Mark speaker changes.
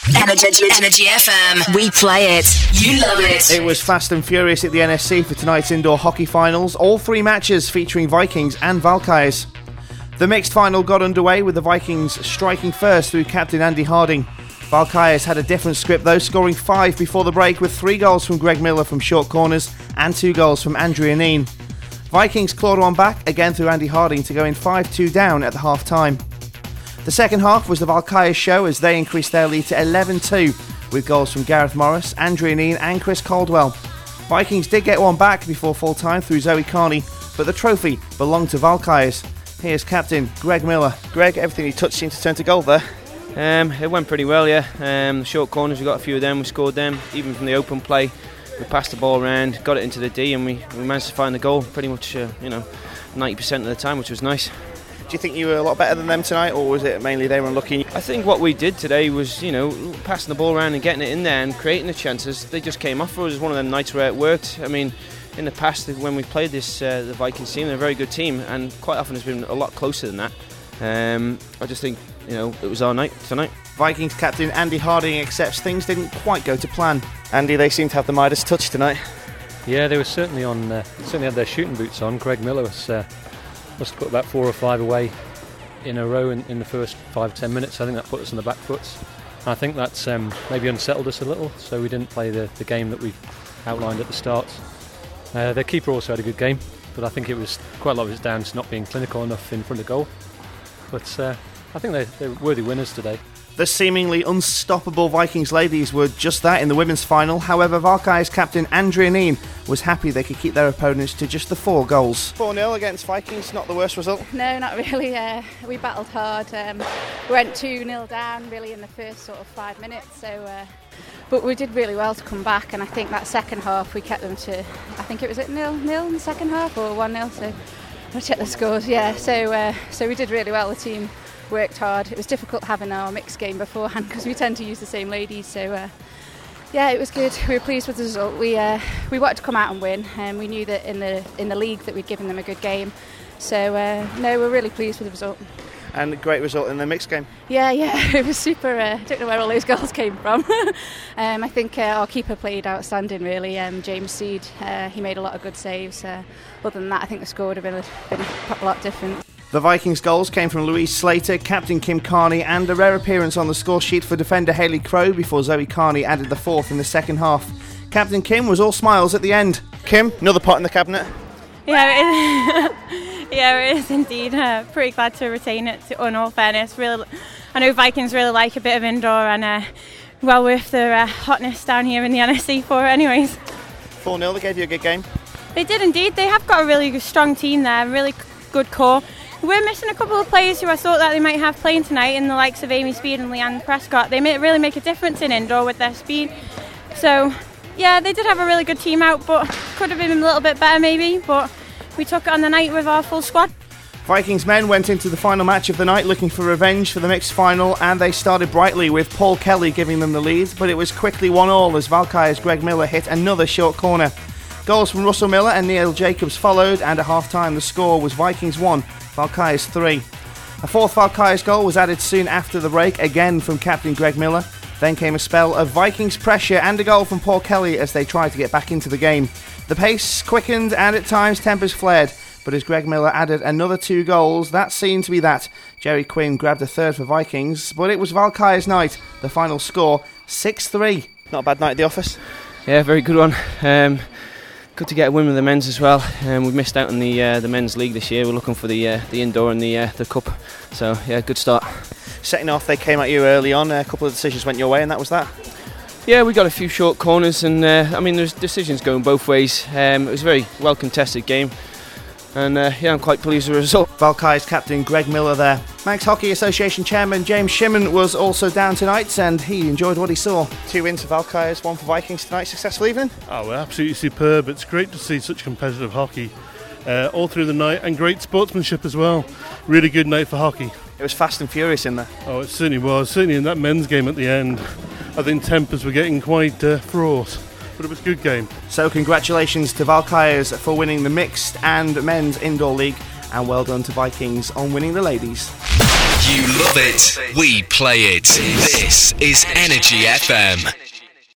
Speaker 1: Energy FM. We play it. You love it.
Speaker 2: It was fast and furious at the NSC for tonight's indoor hockey finals. All three matches featuring Vikings and Valkyries. The mixed final got underway with the Vikings striking first through captain Andy Harding. Valkyries had a different script though, scoring 5 before the break with 3 goals from Greg Miller from short corners and 2 goals from Andrew Aneen. Vikings clawed one back, again through Andy Harding, to go in 5-2 down at the half-time. The second half was the Valkyries show as they increased their lead to 11-2 with goals from Gareth Morris, Andrew Aneen and Chris Caldwell. Vikings did get one back before full-time through Zoe Carney, but the trophy belonged to Valkyries. Here's captain Greg Miller. Greg, everything he touched seemed to turn to goal there.
Speaker 3: It went pretty well, yeah. The short corners, we got a few of them, we scored them. Even from the open play, we passed the ball around, got it into the D, and we managed to find the goal pretty much 90% of the time, which was nice.
Speaker 2: Do you think you were a lot better than them tonight, or was it mainly they were unlucky?
Speaker 3: I think what we did today was, passing the ball around and getting it in there and creating the chances. They just came off for us. It was one of them nights where it worked. I mean, in the past, when we played this, the Vikings team, they're a very good team, and quite often it's been a lot closer than that. I just think, it was our night tonight.
Speaker 2: Vikings captain Andy Harding accepts things didn't quite go to plan. Andy, they seem to have the Midas touch tonight.
Speaker 4: Yeah, they were certainly had their shooting boots on. Greg Miller must have put about 4 or 5 away in a row in the first 5-10 minutes. I think that put us on the back foot. I think that's maybe unsettled us a little, so we didn't play the game that we outlined at the start. Their keeper also had a good game, but I think it was quite a lot of it down to not being clinical enough in front of goal. But I think they're worthy winners today.
Speaker 2: The seemingly unstoppable Vikings ladies were just that in the women's final. However, Valkyries captain Andrew Aneen was happy they could keep their opponents to just the 4 goals. 4-0 against Vikings, not the worst result?
Speaker 5: No, not really. We battled hard. We went 2-0 down really in the first sort of 5 minutes. But we did really well to come back, and I think that second half we kept them to, I think it was at 0-0 in the second half or 1-0. So I'll check the scores. Yeah, so we did really well. The team worked hard. It was difficult having our mixed game beforehand because we tend to use the same ladies. So it was good. We were pleased with the result. We wanted to come out and win, and we knew that in the league that we'd given them a good game. So we're really pleased with the result.
Speaker 2: And a great result in the mixed game. Yeah,
Speaker 5: it was super. I don't know where all those goals came from. I think our keeper played outstanding, really. James Seed, he made a lot of good saves. Other than that, I think the score would have been a lot different.
Speaker 2: The Vikings goals came from Louise Slater, captain Kim Carney, and a rare appearance on the score sheet for defender Hayley Crow before Zoe Carney added the 4th in the second half. Captain Kim was all smiles at the end. Kim, another pot in the cabinet?
Speaker 6: Yeah, it is indeed. Pretty glad to retain it, in all fairness. Really, I know Vikings really like a bit of indoor, and well worth the hotness down here in the NSC for it anyways.
Speaker 2: 4-0, they gave you a good game?
Speaker 6: They did indeed. They have got a really strong team there, really good core. We're missing a couple of players who I thought that they might have playing tonight, in the likes of Amy Speed and Leanne Prescott. They really make a difference in indoor with their speed. So, yeah, they did have a really good team out, but could have been a little bit better maybe. But we took it on the night with our full squad.
Speaker 2: Vikings men went into the final match of the night looking for revenge for the mixed final, and they started brightly with Paul Kelly giving them the lead, but it was quickly 1-1 as Valkyries' Greg Miller hit another short corner. Goals from Russell Miller and Neil Jacobs followed, and at half-time the score was Vikings 1, Valkyries 3. A 4th Valkyries goal was added soon after the break, again from captain Greg Miller. Then came a spell of Vikings pressure and a goal from Paul Kelly as they tried to get back into the game. The pace quickened and at times tempers flared, but as Greg Miller added another 2 goals, that seemed to be that. Jerry Quinn grabbed a 3rd for Vikings, but it was Valkyries' night. The final score, 6-3. Not a bad night at the office.
Speaker 3: Yeah, very good one. Good to get a win with the men's as well. We've missed out on the men's league this year. We're looking for the indoor and the cup. So yeah, good start.
Speaker 2: Setting off, they came at you early on. A couple of decisions went your way, and that was that.
Speaker 3: Yeah, we got a few short corners, and there's decisions going both ways. It was a very well contested game, and I'm quite pleased with the result.
Speaker 2: Valkyries captain Greg Miller there. Manx Hockey Association chairman James Shimon was also down tonight, and he enjoyed what he saw. 2 wins for Valkyries, 1 for Vikings tonight. Successful evening?
Speaker 7: Oh, we're absolutely superb. It's great to see such competitive hockey all through the night, and great sportsmanship as well. Really good night for hockey.
Speaker 2: It was fast and furious in there.
Speaker 7: Oh, it certainly was. Certainly in that men's game at the end, I think tempers were getting quite fraught. But it was a good game.
Speaker 2: So congratulations to Valkyries for winning the mixed and men's indoor league, and well done to Vikings on winning the ladies.
Speaker 1: You love it. We play it. This is Energy FM.